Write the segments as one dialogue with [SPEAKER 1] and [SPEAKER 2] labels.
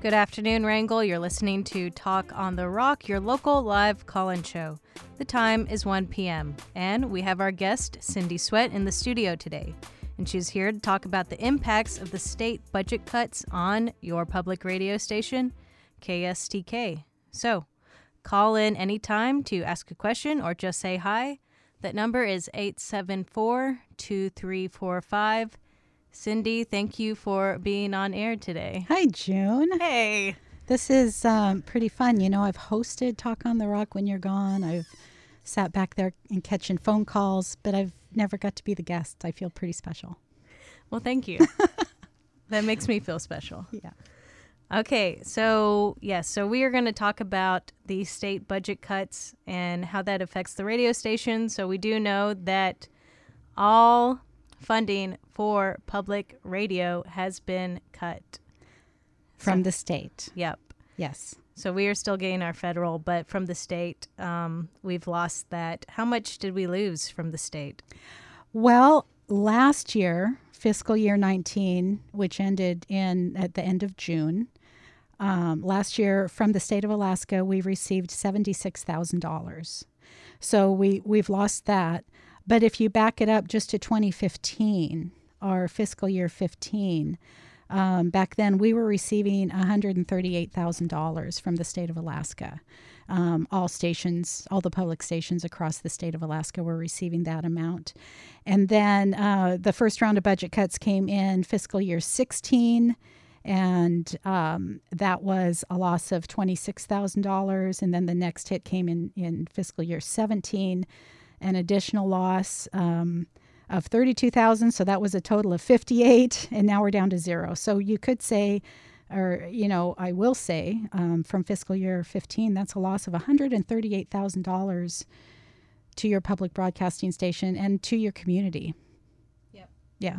[SPEAKER 1] Good afternoon, Wrangell. You're listening to Talk on the Rock, your local live call-in show. The time is 1 p.m., and we have our guest, Cindy Sweat, in the studio today. And she's here to talk about the impacts of the state budget cuts on your public radio station, KSTK. So, call in anytime to ask a question or just say hi. That number is 874-2345. Cindy, thank you for being on air today.
[SPEAKER 2] Hi, June.
[SPEAKER 1] Hey.
[SPEAKER 2] This is pretty fun. You know, I've hosted Talk on the Rock when you're gone. I've sat back there and catching phone calls, but I've never got to be the guest. I feel pretty special.
[SPEAKER 1] Well, thank you. That makes me feel special.
[SPEAKER 2] Yeah.
[SPEAKER 1] Okay, so we are going to talk about the state budget cuts and how that affects the radio station. So we do know that all funding for public radio has been cut.
[SPEAKER 2] From the state.
[SPEAKER 1] Yep.
[SPEAKER 2] Yes.
[SPEAKER 1] So we are still getting our federal, but from the state, we've lost that. How much did we lose from the state?
[SPEAKER 2] Well, last year, fiscal year 19, which ended at the end of June, last year from the state of Alaska, we received $76,000. So we've lost that. But if you back it up just to 2015, our fiscal year 15, back then we were receiving $138,000 from the state of Alaska. All the public stations across the state of Alaska were receiving that amount. And then the first round of budget cuts came in fiscal year 16, and that was a loss of $26,000. And then the next hit came in fiscal year 17, an additional loss of $32,000. So that was a total of $58,000, and now we're down to zero. So you could say, or, you know, I will say from fiscal year 15, that's a loss of $138,000 to your public broadcasting station and to your community.
[SPEAKER 1] Yep.
[SPEAKER 2] Yeah.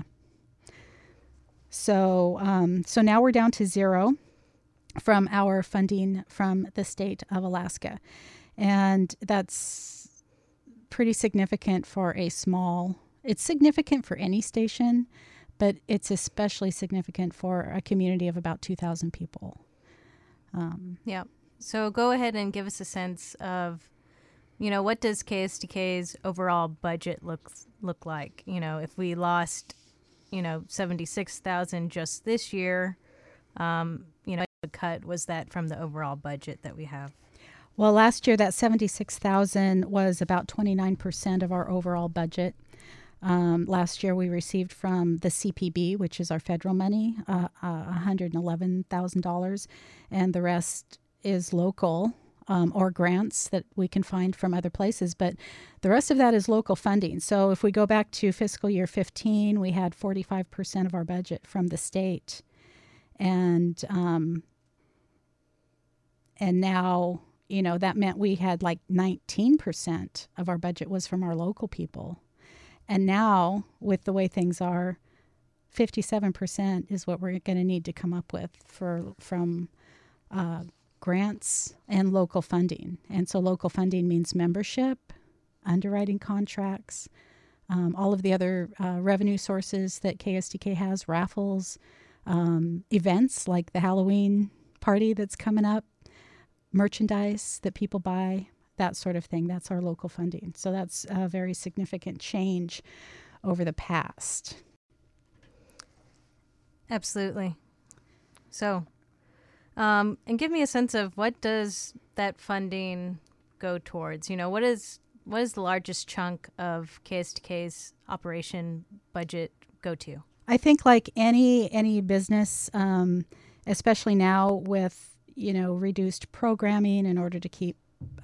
[SPEAKER 2] So now we're down to zero from our funding from the state of Alaska. And that's pretty significant for it's significant for any station, but it's especially significant for a community of about 2,000 people.
[SPEAKER 1] Yeah. So go ahead and give us a sense of, you know, what does KSTK's overall budget look like? You know, if we lost, you know, $76,000 just this year, you know, the cut was that from the overall budget that we have?
[SPEAKER 2] Well, last year that $76,000 was about 29% of our overall budget. Last year we received from the CPB, which is our federal money, $111,000, and the rest is local or grants that we can find from other places. But the rest of that is local funding. So if we go back to fiscal year 15, we had 45% of our budget from the state, and now, you know, that meant we had like 19% of our budget was from our local people. And now, with the way things are, 57% is what we're going to need to come up with from grants and local funding. And so local funding means membership, underwriting contracts, all of the other revenue sources that KSTK has, raffles, events like the Halloween party that's coming up, merchandise that people buy, that sort of thing. That's our local funding. So that's a very significant change over the past.
[SPEAKER 1] Absolutely. So, and give me a sense of what does that funding go towards? You know, what is the largest chunk of KSTK's operation budget go to?
[SPEAKER 2] I think like any business, especially now with, you know, reduced programming in order to keep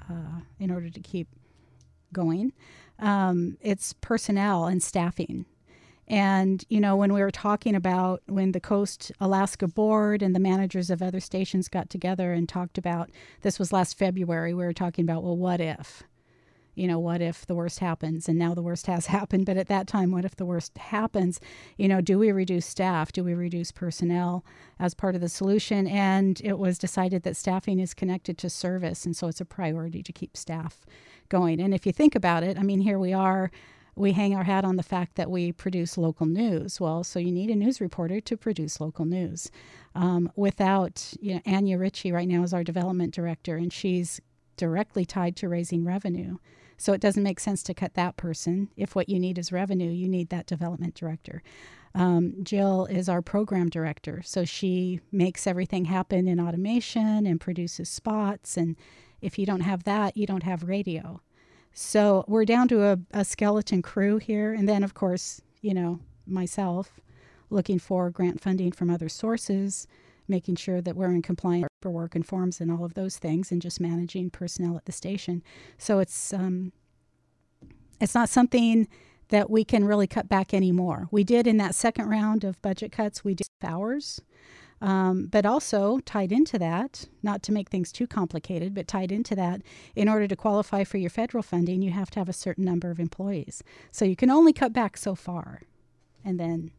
[SPEAKER 2] going, it's personnel and staffing. And, you know, when we were talking about when the Coast Alaska Board and the managers of other stations got together and talked about, this was last February, we were talking about, well, what if? You know, what if the worst happens? And now the worst has happened. But at that time, what if the worst happens? You know, do we reduce staff? Do we reduce personnel as part of the solution? And it was decided that staffing is connected to service. And so it's a priority to keep staff going. And if you think about it, I mean, here we are we hang our hat on the fact that we produce local news. Well, so you need a news reporter to produce local news. Without, Anya Ritchie right now is our development director, and she's directly tied to raising revenue. So it doesn't make sense to cut that person. If what you need is revenue, you need that development director. Jill is our program director. So she makes everything happen in automation and produces spots. And if you don't have that, you don't have radio. So we're down to a skeleton crew here. And then, of course, myself looking for grant funding from other sources, making sure that we're in compliance with paperwork and forms and all of those things, and just managing personnel at the station. So it's not something that we can really cut back anymore. We did in that second round of budget cuts, we did hours. But also tied into that, not to make things too complicated, but tied into that, in order to qualify for your federal funding, you have to have a certain number of employees. So you can only cut back so far. And then,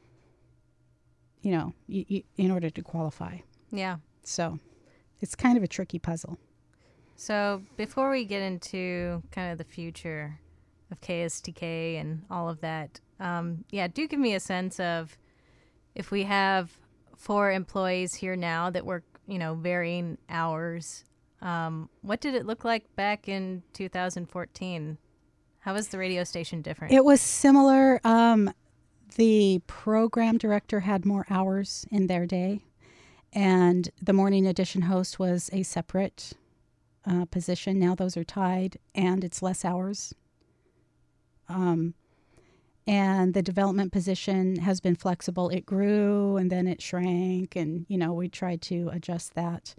[SPEAKER 2] you in order to qualify.
[SPEAKER 1] Yeah.
[SPEAKER 2] So it's kind of a tricky puzzle.
[SPEAKER 1] So before we get into kind of the future of KSTK and all of that, do give me a sense of, if we have 4 employees here now that work, varying hours, what did it look like back in 2014? How was the radio station different?
[SPEAKER 2] It was similar. The program director had more hours in their day, and the morning edition host was a separate position. Now those are tied, and it's less hours. And the development position has been flexible. It grew and then it shrank, and, we tried to adjust that.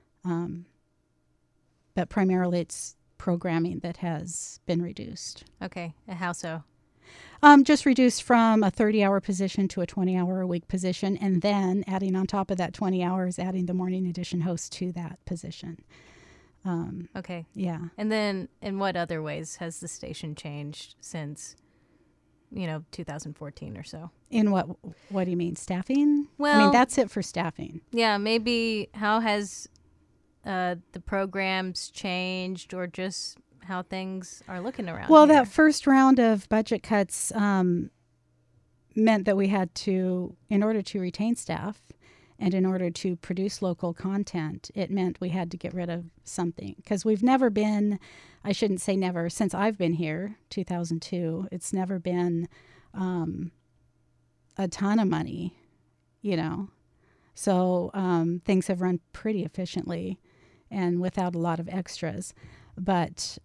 [SPEAKER 2] But primarily it's programming that has been reduced.
[SPEAKER 1] Okay. And how so?
[SPEAKER 2] Just reduced from a 30-hour position to a 20-hour-a-week position, and then adding on top of that 20 hours, adding the morning edition host to that position.
[SPEAKER 1] Okay.
[SPEAKER 2] Yeah.
[SPEAKER 1] And then in what other ways has the station changed since 2014 or so?
[SPEAKER 2] In what do you mean? Staffing?
[SPEAKER 1] Well,
[SPEAKER 2] that's it for staffing.
[SPEAKER 1] Yeah, maybe how has the programs changed, or just how things are looking around
[SPEAKER 2] Well,
[SPEAKER 1] here?
[SPEAKER 2] that first round of budget cuts meant that we had to, in order to retain staff and in order to produce local content, it meant we had to get rid of something. Because we've never been, I shouldn't say never, since I've been here, 2002, it's never been a ton of money, So things have run pretty efficiently and without a lot of extras. But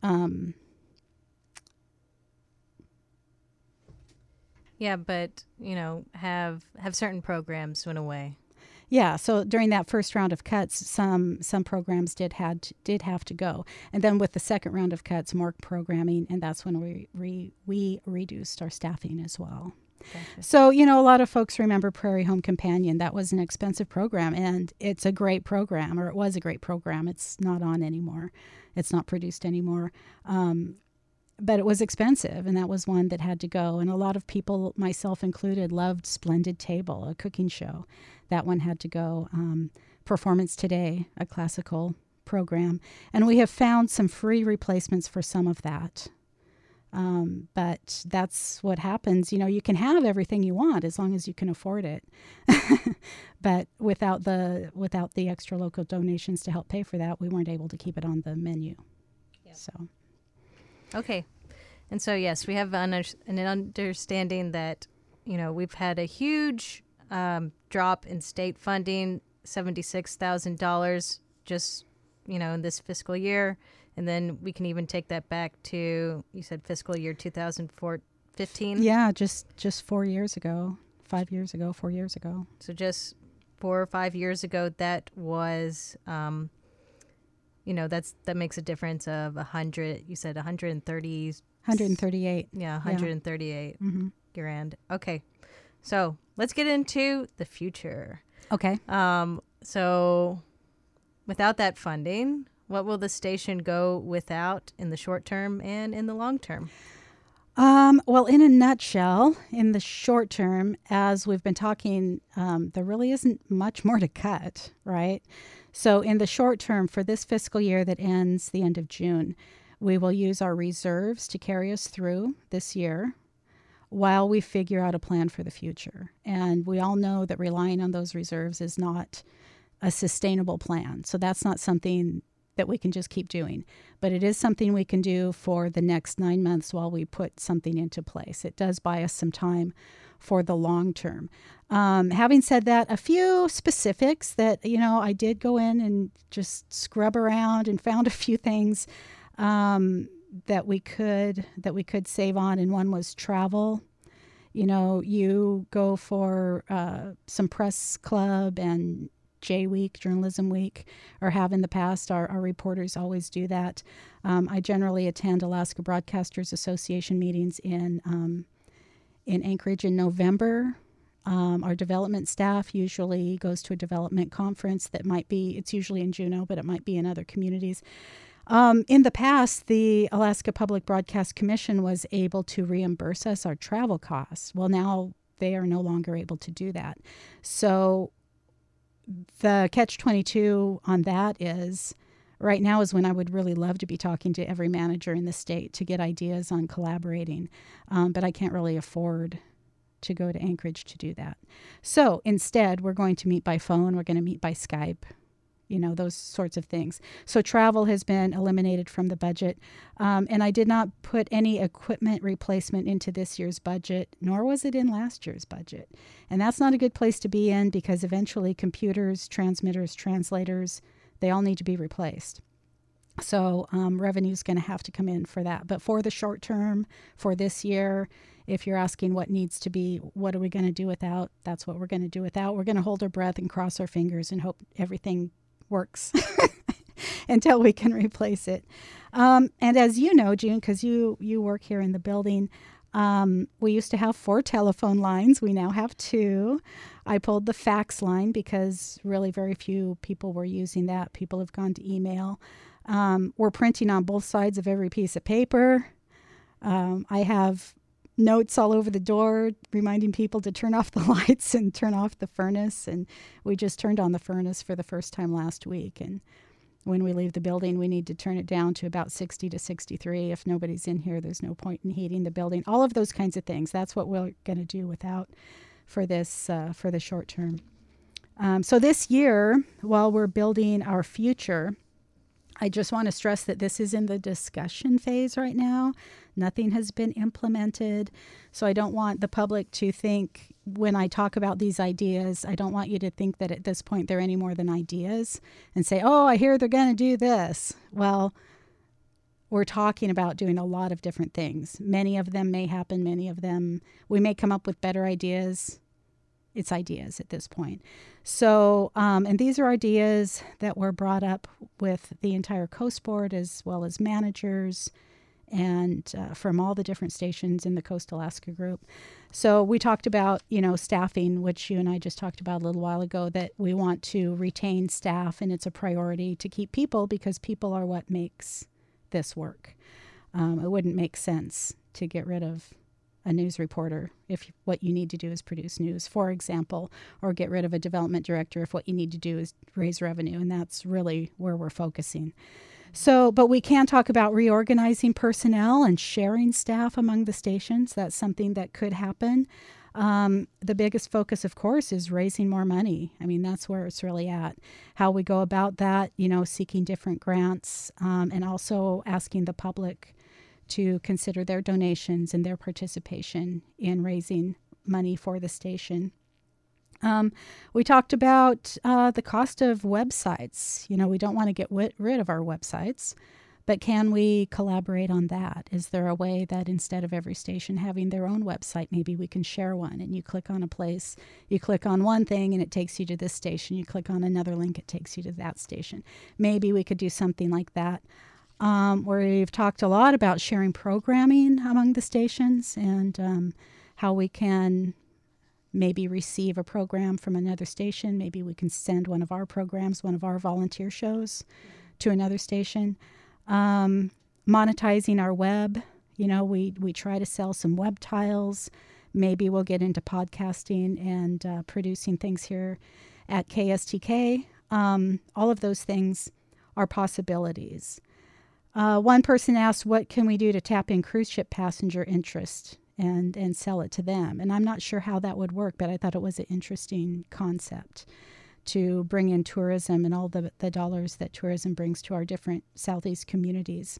[SPEAKER 2] have certain programs went away. Yeah, so during that first round of cuts, some programs did have to go, and then with the second round of cuts, more programming, and that's when we reduced our staffing as well.
[SPEAKER 1] Gotcha.
[SPEAKER 2] So a lot of folks remember Prairie Home Companion. That was an expensive program, and it's a great program, or it was a great program. It's not on anymore. It's not produced anymore. But it was expensive, and that was one that had to go. And a lot of people, myself included, loved Splendid Table, a cooking show. That one had to go. Performance Today, a classical program. And we have found some free replacements for some of that. But that's what happens. You can have everything you want as long as you can afford it. But without the extra local donations to help pay for that, we weren't able to keep it on the menu. Yep. So.
[SPEAKER 1] Okay. And so, yes, we have an understanding that, we've had a huge drop in state funding, $76,000 just, in this fiscal year. And then we can even take that back to, you said fiscal year 2015?
[SPEAKER 2] Yeah, just 4 years ago, 5 years ago, 4 years ago.
[SPEAKER 1] So just 4 or 5 years ago, that was... that makes a difference of 100. You said 130.
[SPEAKER 2] 138.
[SPEAKER 1] Yeah, 138
[SPEAKER 2] Mm-hmm.
[SPEAKER 1] grand. Okay, so let's get into the future.
[SPEAKER 2] Okay.
[SPEAKER 1] So without that funding, what will the station go without in the short term and in the long term?
[SPEAKER 2] Well, in a nutshell, in the short term, as we've been talking, there really isn't much more to cut, right? So in the short term, for this fiscal year that ends the end of June, We will use our reserves to carry us through this year while we figure out a plan for the future. And we all know that relying on those reserves is not a sustainable plan. So that's not something that we can just keep doing. But it is something we can do for the next 9 months while we put something into place. It does buy us some time for the long term. Having said that, a few specifics that, I did go in and just scrub around and found a few things that we could save on. And one was travel. You go for some press club and J Week, Journalism Week, or have in the past. Our reporters always do that. I generally attend Alaska Broadcasters Association meetings in Anchorage in November. Our development staff usually goes to a development conference it's usually in Juneau, but it might be in other communities. In the past, the Alaska Public Broadcast Commission was able to reimburse us our travel costs. Well, now they are no longer able to do that. So the catch-22 on that is right now is when I would really love to be talking to every manager in the state to get ideas on collaborating. But I can't really afford to go to Anchorage to do that. So instead, we're going to meet by phone. We're going to meet by Skype, those sorts of things. So travel has been eliminated from the budget. And I did not put any equipment replacement into this year's budget, nor was it in last year's budget. And that's not a good place to be in because eventually computers, transmitters, translators, they all need to be replaced. So revenue is going to have to come in for that. But for the short term, for this year, if you're asking what needs to be, what are we going to do without, that's what we're going to do without. We're going to hold our breath and cross our fingers and hope everything works until we can replace it. And as you know, June, because you work here in the building, we used to have 4 telephone lines. We now have 2. I pulled the fax line because really very few people were using that. People have gone to email. We're printing on both sides of every piece of paper. I have notes all over the door reminding people to turn off the lights and turn off the furnace. And we just turned on the furnace for the first time last week. And when we leave the building, we need to turn it down to about 60 to 63. If nobody's in here, there's no point in heating the building. All of those kinds of things. That's what we're going to do without for this, for the short term. So this year, while we're building our future, I just want to stress that this is in the discussion phase right now. Nothing has been implemented. So I don't want the public to think when I talk about these ideas, I don't want you to think that at this point they're any more than ideas and say, oh, I hear they're going to do this. Well, we're talking about doing a lot of different things. Many of them may happen. Many of them, we may come up with better ideas. It's ideas at this point. So, and these are ideas that were brought up with the entire Coast Board as well as managers and from all the different stations in the Coast Alaska group. So we talked about, staffing, which you and I just talked about a little while ago, that we want to retain staff and it's a priority to keep people because people are what makes this work. It wouldn't make sense to get rid of a news reporter if what you need to do is produce news, for example, or get rid of a development director if what you need to do is raise revenue. And that's really where we're focusing. So, but we can talk about reorganizing personnel and sharing staff among the stations. That's something that could happen. The biggest focus, of course, is raising more money. I mean, that's where it's really at. How we go about that, seeking different grants, and also asking the public to consider their donations and their participation in raising money for the station. We talked about the cost of websites. We don't want to get rid of our websites, but can we collaborate on that? Is there a way that instead of every station having their own website, maybe we can share one and you click on a place, you click on one thing and it takes you to this station, you click on another link, it takes you to that station. Maybe we could do something like that. We've talked a lot about sharing programming among the stations and how we can maybe receive a program from another station. Maybe we can send one of our programs, one of our volunteer shows to another station. Monetizing our web. We try to sell some web tiles. Maybe we'll get into podcasting and producing things here at KSTK. All of those things are possibilities. One person asked, what can we do to tap in cruise ship passenger interest and sell it to them? And I'm not sure how that would work, but I thought it was an interesting concept to bring in tourism and all the dollars that tourism brings to our different Southeast communities.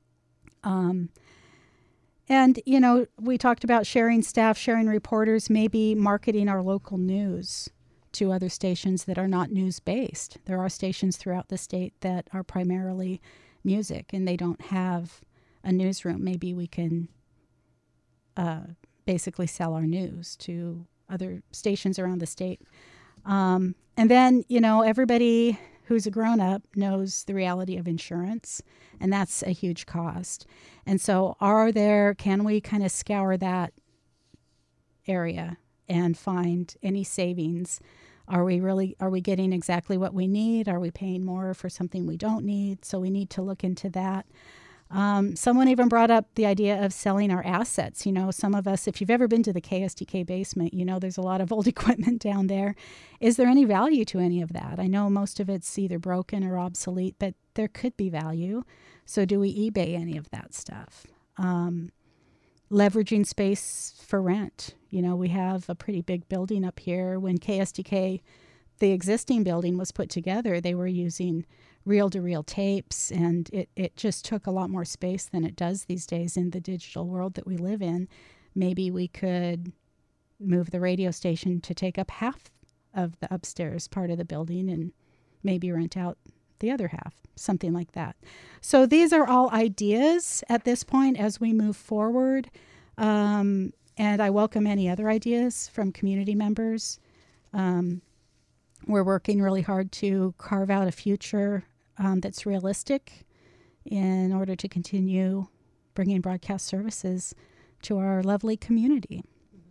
[SPEAKER 2] And, you know, we talked about sharing staff, sharing reporters, maybe marketing our local news to other stations that are not news-based. There are stations throughout the state that are primarily music, and they don't have a newsroom. Maybe we can basically sell our news to other stations around the state. And then, you know, everybody who's a grown-up knows the reality of insurance, and that's a huge cost. And so can we kind of scour that area and find any savings? Are we getting exactly what we need? Are we paying more for something we don't need? So we need to look into that. Someone even brought up the idea of selling our assets. You know, some of us, if you've ever been to the KSTK basement, you know there's a lot of old equipment down there. Is there any value to any of that? I know most of it's either broken or obsolete, but there could be value. So do we eBay any of that stuff? Leveraging space for rent. You know, we have a pretty big building up here. When KSTK, the existing building, was put together, they were using reel-to-reel tapes, and it just took a lot more space than it does these days in the digital world that we live in. Maybe we could move the radio station to take up half of the upstairs part of the building and maybe rent out the other half, something like that. So these are all ideas at this point as we move forward. And I welcome any other ideas from community members. We're working really hard to carve out a future that's realistic in order to continue bringing broadcast services to our lovely community.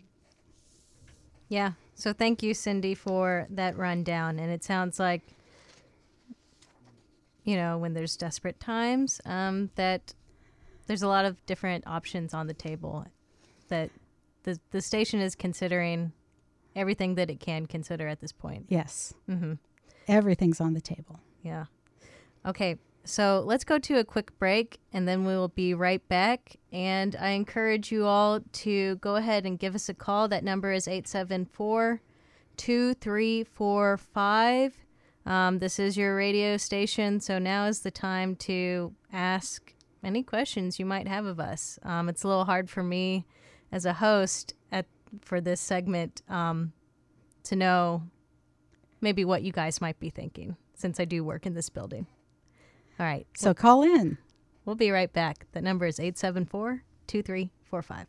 [SPEAKER 1] Yeah. So thank you, Cindy, for that rundown. And it sounds like, you know, when there's desperate times, that there's a lot of different options on the table, that the station is considering everything that it can consider at this point.
[SPEAKER 2] Yes.
[SPEAKER 1] Mm-hmm.
[SPEAKER 2] Everything's on the table.
[SPEAKER 1] Yeah. Okay. So let's go to a quick break, and then we will be right back. And I encourage you all to go ahead and give us a call. That number is 874-2345. This is your radio station, so now is the time to ask any questions you might have of us. It's a little hard for me as a host for this segment to know maybe what you guys might be thinking, since I do work in this building. All right.
[SPEAKER 2] So call in.
[SPEAKER 1] We'll be right back. The number is 874-2345.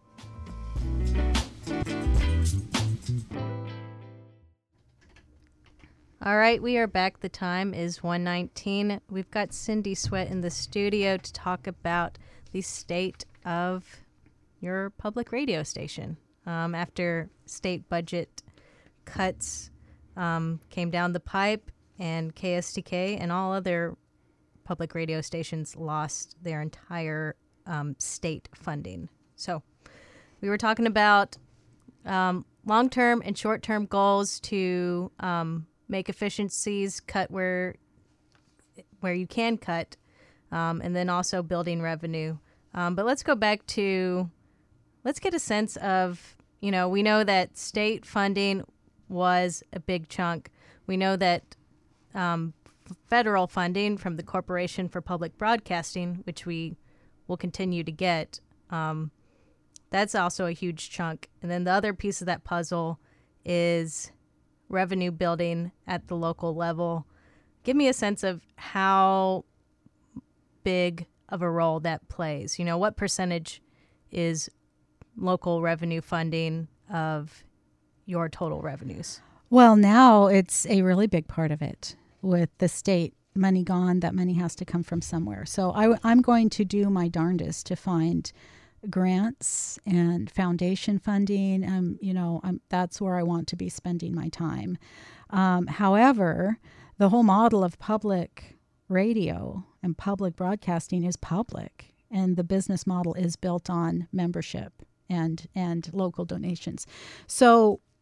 [SPEAKER 1] All right, we are back. The time is 1:19. We've got Cindy Sweat in the studio to talk about the state of your public radio station. After state budget cuts came down the pipe, and KSTK and all other public radio stations lost their entire state funding. So we were talking about long-term and short-term goals to make efficiencies, cut where you can cut, and then also building revenue. But let's go back to, let's get a sense of, you know, we know that state funding was a big chunk. We know that federal funding from the Corporation for Public Broadcasting, which we will continue to get, that's also a huge chunk. And then the other piece of that puzzle is revenue building at the local level. Give me a sense of how big of a role that plays. You know, what percentage is local revenue funding of your total revenues?
[SPEAKER 2] Well, now it's a really big part of it. With the state money gone, that money has to come from somewhere. So I'm going to do my darndest to find grants and foundation funding. That's where I want to be spending my time. However, the whole model of public radio and public broadcasting is public, and the business model is built on membership and local donations. So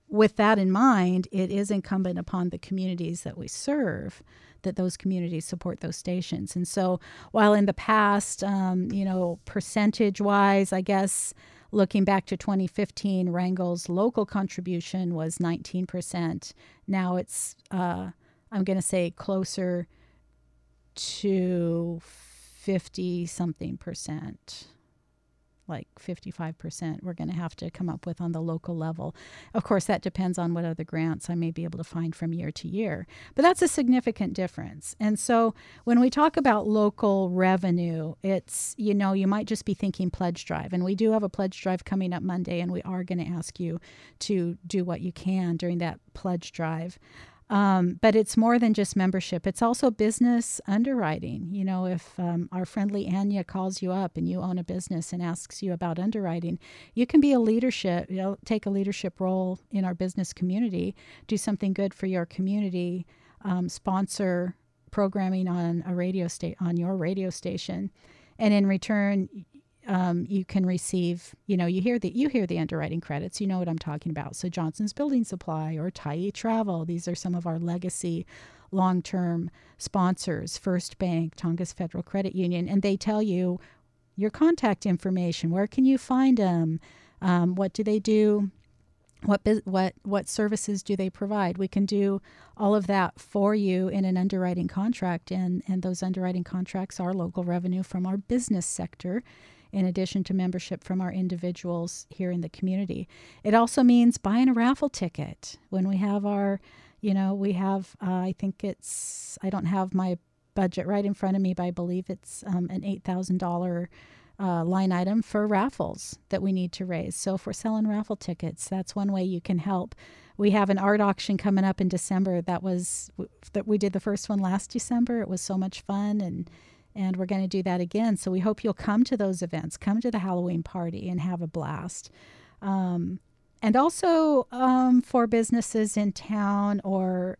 [SPEAKER 2] with that in mind, it is incumbent upon the communities that we serve that those communities support those stations. And so while in the past, percentage-wise, I guess, looking back to 2015, Wrangell's local contribution was 19%. Now it's, I'm going to say, closer to 50-something percent. Like 55% we're going to have to come up with on the local level. Of course, that depends on what other grants I may be able to find from year to year. But that's a significant difference. And so when we talk about local revenue, it's, you might just be thinking pledge drive. And we do have a pledge drive coming up Monday, and we are going to ask you to do what you can during that pledge drive. But it's more than just membership. It's also business underwriting. If our friendly Anya calls you up and you own a business and asks you about underwriting, you can be take a leadership role in our business community, do something good for your community, sponsor programming on on your radio station, and in return, you can receive, you hear the underwriting credits. You know what I'm talking about. So Johnson's Building Supply or Tyee Travel, these are some of our legacy long-term sponsors, First Bank, Tongass Federal Credit Union, and they tell you your contact information. Where can you find them? What do they do? What services do they provide? We can do all of that for you in an underwriting contract, and those underwriting contracts are local revenue from our business sector, in addition to membership from our individuals here in the community. It also means buying a raffle ticket. When we have our, I think I don't have my budget right in front of me, but I believe it's an $8,000 line item for raffles that we need to raise. So if we're selling raffle tickets, that's one way you can help. We have an art auction coming up in December. That we did the first one last December. It was so much fun, and we're going to do that again. So we hope you'll come to those events, come to the Halloween party and have a blast. And also for businesses in town or,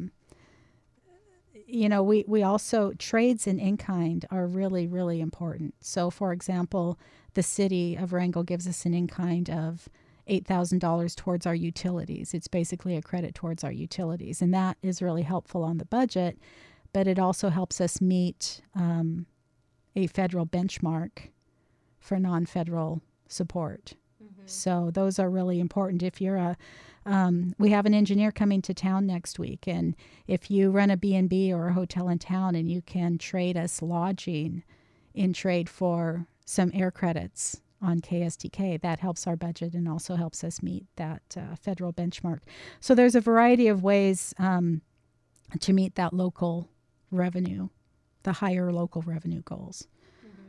[SPEAKER 2] we also, trades in in-kind are really, really important. So for example, the city of Wrangell gives us an in-kind of $8,000 towards our utilities. It's basically a credit towards our utilities. And that is really helpful on the budget. But it also helps us meet a federal benchmark for non-federal support. Mm-hmm. So those are really important. If you're we have an engineer coming to town next week, and if you run a B&B or a hotel in town and you can trade us lodging in trade for some air credits on KSTK, that helps our budget and also helps us meet that federal benchmark. So there's a variety of ways to meet that local revenue, the higher local revenue goals.
[SPEAKER 1] Mm-hmm.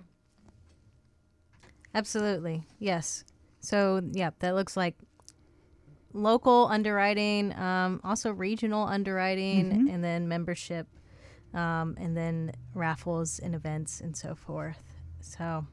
[SPEAKER 1] Absolutely. Yes. So, that looks like local underwriting, also regional underwriting, mm-hmm. and then membership, and then raffles and events and so forth. So,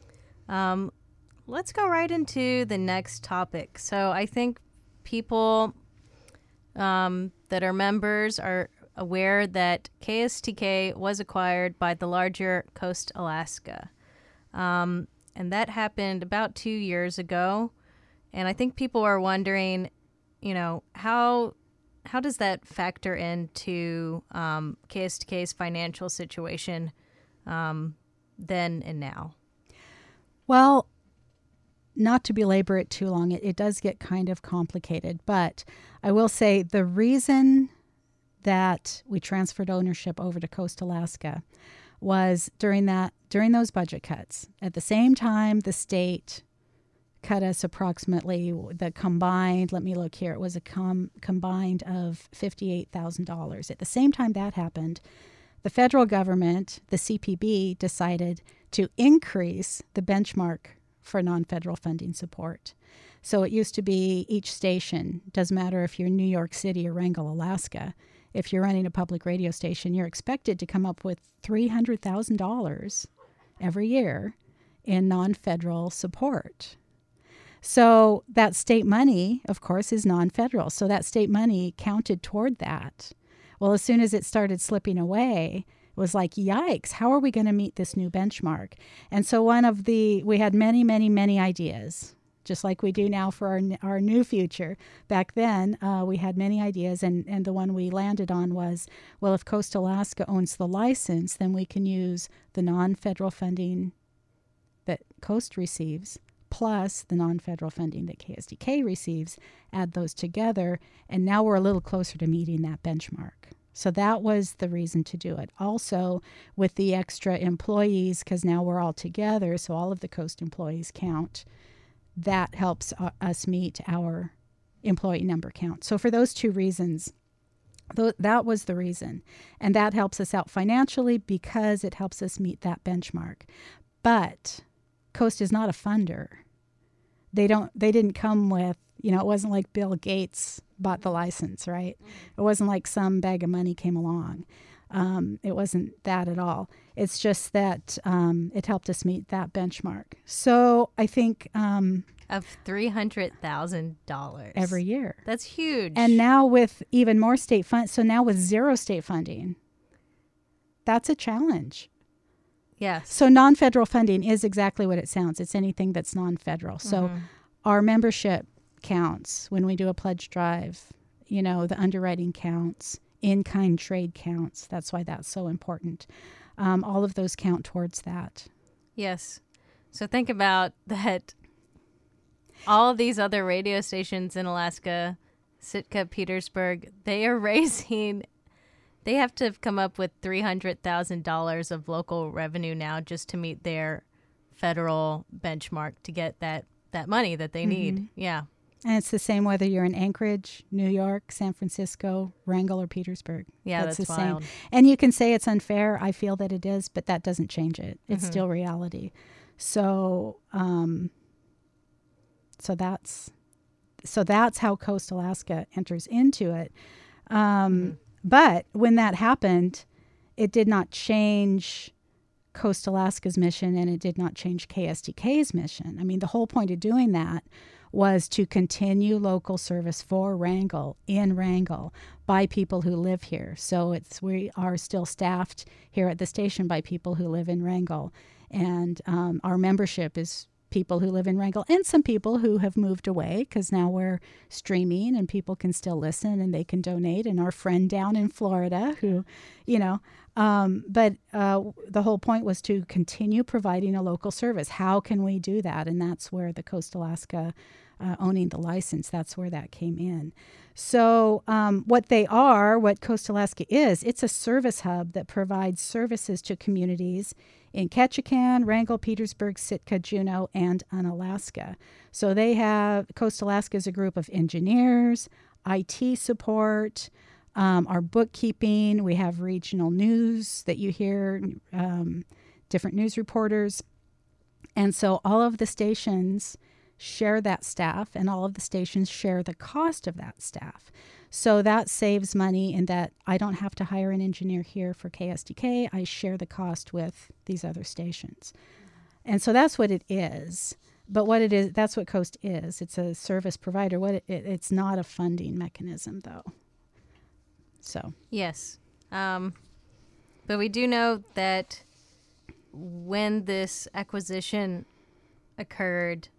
[SPEAKER 1] let's go right into the next topic. So I think people that are members are aware that KSTK was acquired by the larger Coast Alaska. And that happened about 2 years ago. And I think people are wondering, how does that factor into KSTK's financial situation then and now?
[SPEAKER 2] Well, not to belabor it too long, it does get kind of complicated. But I will say the reason that we transferred ownership over to Coast Alaska was during those budget cuts. At the same time, the state cut us approximately the combined, let me look here, it was a combined of $58,000. At the same time that happened, the federal government, the CPB, decided to increase the benchmark for non-federal funding support. So it used to be each station, doesn't matter if you're in New York City or Wrangell, Alaska, if you're running a public radio station, you're expected to come up with $300,000 every year in non-federal support. So that state money, of course, is non-federal. So that state money counted toward that. Well, as soon as it started slipping away, it was like, yikes, how are we going to meet this new benchmark? And so we had many, many, many ideas just like we do now for our new future. Back then, we had many ideas, and the one we landed on was, well, if Coast Alaska owns the license, then we can use the non-federal funding that Coast receives plus the non-federal funding that KSDK receives, add those together, and now we're a little closer to meeting that benchmark. So that was the reason to do it. Also, with the extra employees, because now we're all together, so all of the Coast employees count, that helps us meet our employee number count. So for those two reasons, that was the reason. And that helps us out financially because it helps us meet that benchmark. But Coast is not a funder. They didn't come with, it wasn't like Bill Gates bought the license, right? It wasn't like some bag of money came along. It wasn't that at all. It's just that it helped us meet that benchmark. So I think
[SPEAKER 1] of $300,000
[SPEAKER 2] every year.
[SPEAKER 1] That's huge.
[SPEAKER 2] And now with even more state funds, so now with zero state funding, that's a challenge.
[SPEAKER 1] Yes.
[SPEAKER 2] So non-federal funding is exactly what it sounds. It's anything that's non-federal. So our membership counts when we do a pledge drive. The underwriting counts, in-kind trade counts. That's why that's so important. All of those count towards that.
[SPEAKER 1] Yes. So think about that. All of these other radio stations in Alaska, Sitka, Petersburg, they are raising... They have to come up with $300,000 of local revenue now just to meet their federal benchmark to get that money that they need. Yeah.
[SPEAKER 2] And it's the same whether you're in Anchorage, New York, San Francisco, Wrangell, or Petersburg.
[SPEAKER 1] Yeah, that's
[SPEAKER 2] the
[SPEAKER 1] wild.
[SPEAKER 2] Same. And you can say it's unfair. I feel that it is, but that doesn't change it. It's still reality. So, so that's how Coast Alaska enters into it. But when that happened, it did not change Coast Alaska's mission, and it did not change KSDK's mission. I mean, the whole point of doing that was to continue local service for Wrangell, in Wrangell, by people who live here. So we are still staffed here at the station by people who live in Wrangell. And our membership is people who live in Wrangell and some people who have moved away because now we're streaming and people can still listen and they can donate. And our friend down in Florida who, but the whole point was to continue providing a local service. How can we do that? And that's where the Coast Alaska owning the license, that's where that came in. So what Coast Alaska is, it's a service hub that provides services to communities in Ketchikan, Wrangell, Petersburg, Sitka, Juneau, and Unalaska. So Coast Alaska is a group of engineers, IT support, our bookkeeping. We have regional news that you hear, different news reporters. And so all of the stations share that staff, and all of the stations share the cost of that staff. So that saves money in that I don't have to hire an engineer here for KSDK. I share the cost with these other stations. And so that's what it is. But what it is, that's what Coast is. It's a service provider. It's not a funding mechanism, though. So.
[SPEAKER 1] Yes. But we do know that when this acquisition occurred,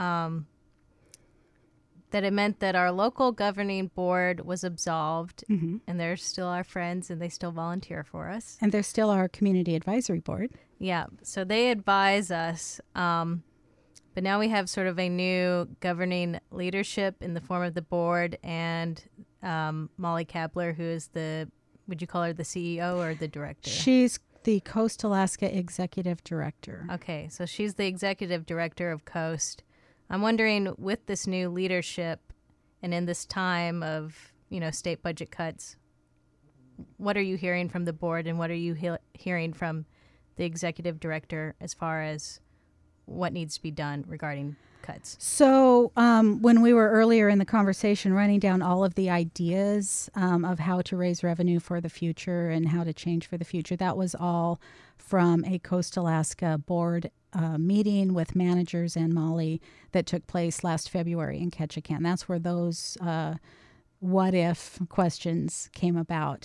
[SPEAKER 1] that it meant that our local governing board was absolved, and they're still our friends, and they still volunteer for us.
[SPEAKER 2] And they're still our community advisory board.
[SPEAKER 1] Yeah, so they advise us, but now we have sort of a new governing leadership in the form of the board and Molly Kapler, who is would you call her the CEO or the director?
[SPEAKER 2] She's the Coast Alaska Executive Director.
[SPEAKER 1] Okay, so she's the Executive Director of Coast. I'm wondering, with this new leadership and in this time of, state budget cuts, what are you hearing from the board and what are you hearing from the executive director as far as what needs to be done regarding cuts?
[SPEAKER 2] So when we were earlier in the conversation running down all of the ideas of how to raise revenue for the future and how to change for the future, that was all from a Coast Alaska board meeting with managers and Molly that took place last February in Ketchikan. That's where those what-if questions came about.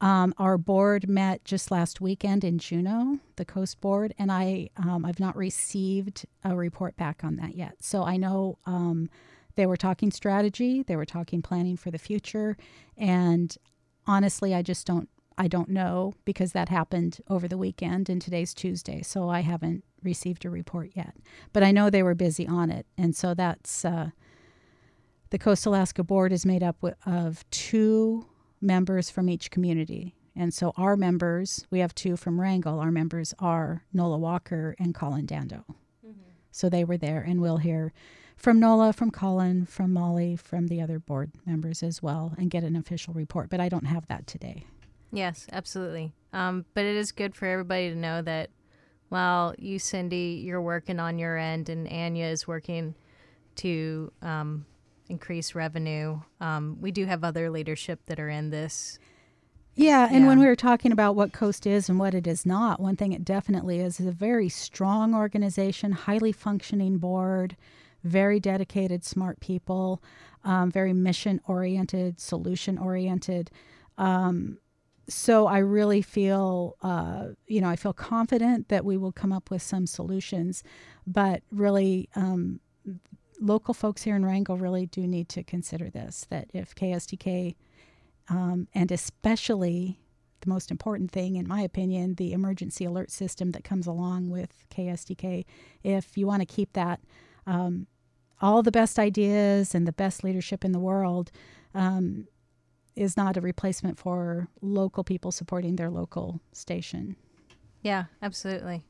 [SPEAKER 2] Our board met just last weekend in Juneau, the Coast Board, and I've not received a report back on that yet. So I know they were talking strategy, they were talking planning for the future, and honestly, I don't know, because that happened over the weekend and today's Tuesday, so I haven't received a report yet. But I know they were busy on it, and so that's the Coast Alaska Board is made up of 2 members from each community. And so our members, we have 2 from Wrangell. Our members are Nola Walker and Colin Dando. Mm-hmm. So they were there, and we'll hear from Nola, from Colin, from Molly, from the other board members as well, and get an official report. But I don't have that today.
[SPEAKER 1] Yes, absolutely. But it is good for everybody to know that while you, Cindy, you're working on your end, and Anya is working to increase revenue, we do have other leadership that are in this.
[SPEAKER 2] Yeah, and when we were talking about what Coast is and what it is not, one thing it definitely is a very strong organization, highly functioning board, very dedicated, smart people, very mission-oriented, solution-oriented. So I really feel, I feel confident that we will come up with some solutions, but really local folks here in Wrangell really do need to consider this, that if KSDK, and especially the most important thing, in my opinion, the emergency alert system that comes along with KSDK, if you want to keep that, all the best ideas and the best leadership in the world is not a replacement for local people supporting their local station.
[SPEAKER 1] Yeah, absolutely.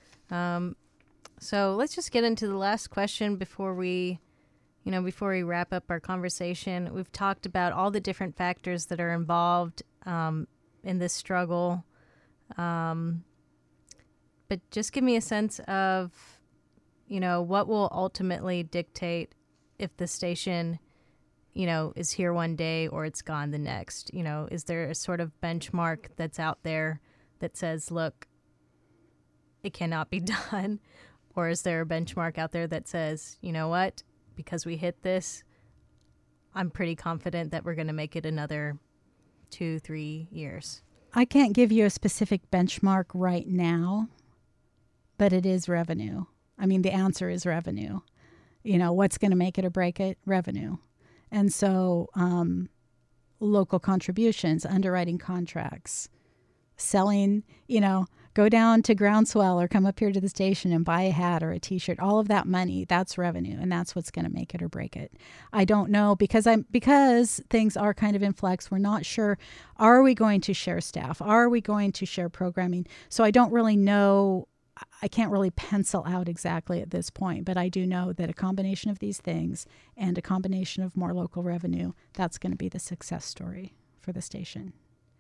[SPEAKER 1] So let's just get into the last question before we wrap up our conversation. We've talked about all the different factors that are involved in this struggle. But just give me a sense of, what will ultimately dictate if the station, is here one day or it's gone the next. Is there a sort of benchmark that's out there that says, look, it cannot be done? Or is there a benchmark out there that says, you know what, because we hit this, I'm pretty confident that we're going to make it another 2-3 years?
[SPEAKER 2] I can't give you a specific benchmark right now, but it is revenue. I mean, the answer is revenue. What's going to make it or break it? Revenue. And so local contributions, underwriting contracts, selling, go down to Groundswell or come up here to the station and buy a hat or a T-shirt. All of that money, that's revenue, and that's what's going to make it or break it. I don't know, because things are kind of in flux. We're not sure. Are we going to share staff? Are we going to share programming? So I don't really know. I can't really pencil out exactly at this point, but I do know that a combination of these things and a combination of more local revenue, that's going to be the success story for the station.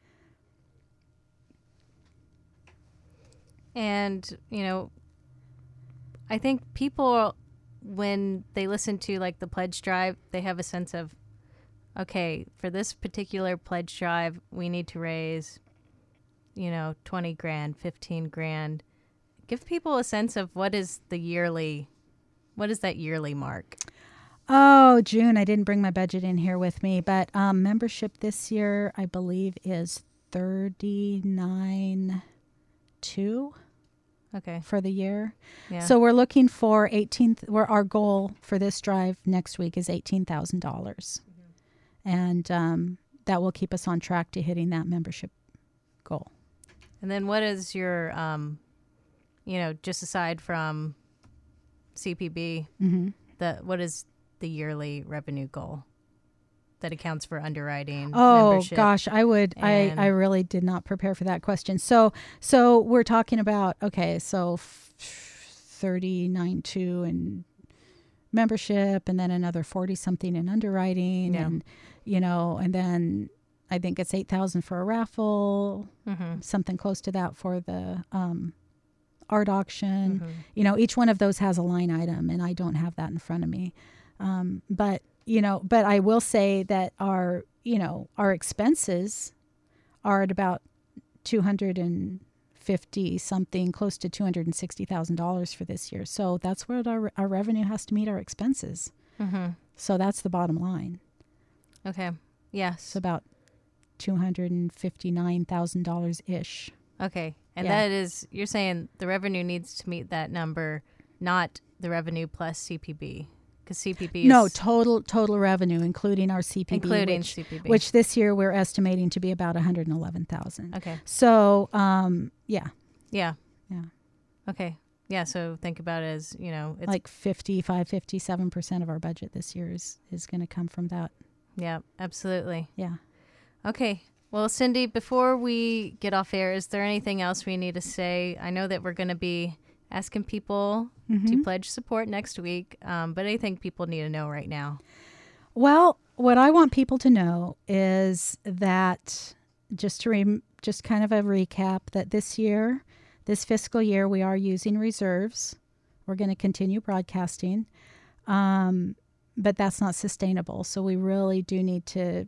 [SPEAKER 1] And, I think people, when they listen to like the pledge drive, they have a sense of, okay, for this particular pledge drive, we need to raise, 20 grand, 15 grand. Give people a sense of what is that yearly mark?
[SPEAKER 2] Oh, June, I didn't bring my budget in here with me, but membership this year, I believe, is 39.2.
[SPEAKER 1] Okay.
[SPEAKER 2] For the year.
[SPEAKER 1] Yeah.
[SPEAKER 2] So we're looking for our goal for this drive next week is $18,000. Mm-hmm. And that will keep us on track to hitting that membership goal.
[SPEAKER 1] And then what is your, just aside from CPB, mm-hmm. What is the yearly revenue goal that accounts for underwriting? Membership?
[SPEAKER 2] Gosh, I really did not prepare for that question. So we're talking about, so 39.2 in membership, and then another 40 something in underwriting, and and then I think it's 8,000 for a raffle, mm-hmm. something close to that for the art auction. Mm-hmm. Each one of those has a line item, and I don't have that in front of me. But I will say that our expenses are at about $250 something, close to $260,000 for this year. So that's where our revenue has to meet our expenses. Mm-hmm. So that's the bottom line.
[SPEAKER 1] Okay. Yes.
[SPEAKER 2] It's about $259,000 ish.
[SPEAKER 1] Okay. And
[SPEAKER 2] Yeah.
[SPEAKER 1] that is, you're saying the revenue needs to meet that number, not the revenue plus CPB. Because CPB is...
[SPEAKER 2] No, total revenue, including our CPB.
[SPEAKER 1] Including
[SPEAKER 2] which,
[SPEAKER 1] CPB.
[SPEAKER 2] Which this year we're estimating to be about $111,000.
[SPEAKER 1] Okay.
[SPEAKER 2] So, yeah.
[SPEAKER 1] Yeah.
[SPEAKER 2] Yeah.
[SPEAKER 1] Okay. Yeah, so think about it as, it's...
[SPEAKER 2] Like 57% of our budget this year is going to come from that.
[SPEAKER 1] Yeah, absolutely.
[SPEAKER 2] Yeah.
[SPEAKER 1] Okay. Well, Cindy, before we get off air, is there anything else we need to say? I know that we're going to be asking people to pledge support next week, but anything people need to know right now?
[SPEAKER 2] Well, what I want people to know is that just kind of a recap, that this fiscal year, we are using reserves. We're going to continue broadcasting, but that's not sustainable. So we really do need to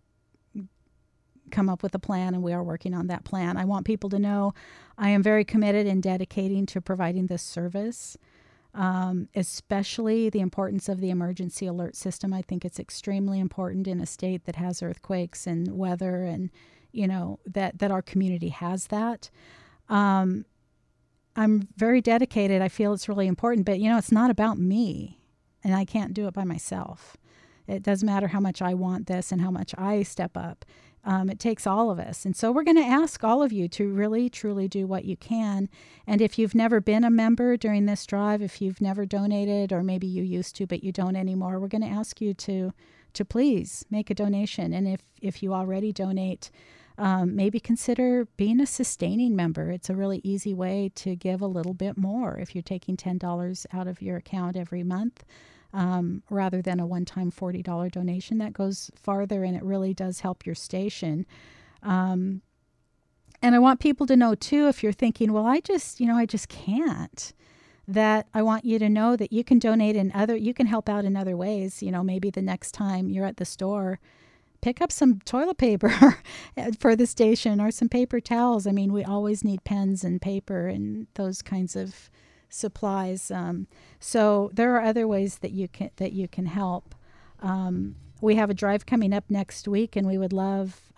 [SPEAKER 2] come up with a plan, and we are working on that plan. I want people to know I am very committed and dedicating to providing this service, especially the importance of the emergency alert system. I think it's extremely important in a state that has earthquakes and weather, and that our community has that. I'm very dedicated. I feel it's really important, but it's not about me, and I can't do it by myself. It doesn't matter how much I want this and how much I step up. It takes all of us. And so we're going to ask all of you to really, truly do what you can. And if you've never been a member during this drive, if you've never donated, or maybe you used to, but you don't anymore, we're going to ask you to please make a donation. And if you already donate, maybe consider being a sustaining member. It's a really easy way to give a little bit more if you're taking $10 out of your account every month. Rather than a one-time $40 donation. That goes farther, and it really does help your station. And I want people to know too, if you're thinking, well, I just can't, that I want you to know that you can donate you can help out in other ways. Maybe the next time you're at the store, pick up some toilet paper for the station, or some paper towels. I mean, we always need pens and paper and those kinds of supplies. So there are other ways that you can help. We have a drive coming up next week, and we would love,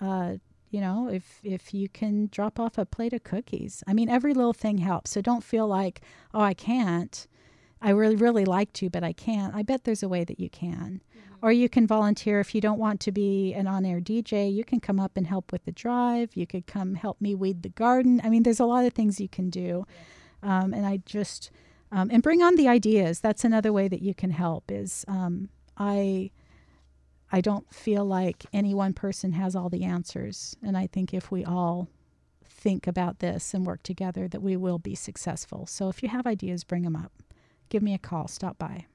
[SPEAKER 2] if you can drop off a plate of cookies. I mean, every little thing helps. So don't feel like, oh, I can't. I really like to, but I can't. I bet there's a way that you can. Or you can volunteer. If you don't want to be an on-air DJ, you can come up and help with the drive. You could come help me weed the garden. I mean, there's a lot of things you can do. And I just, and bring on the ideas. That's another way that you can help is, I don't feel like any one person has all the answers. And I think if we all think about this and work together, that we will be successful. So if you have ideas, bring them up. Give me a call. Stop by.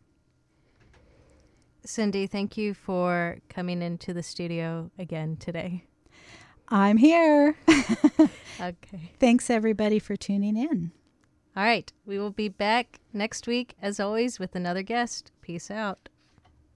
[SPEAKER 1] Cindy, thank you for coming into the studio again today.
[SPEAKER 2] I'm here.
[SPEAKER 1] Okay.
[SPEAKER 2] Thanks, everybody, for tuning in.
[SPEAKER 1] All right. We will be back next week, as always, with another guest. Peace out.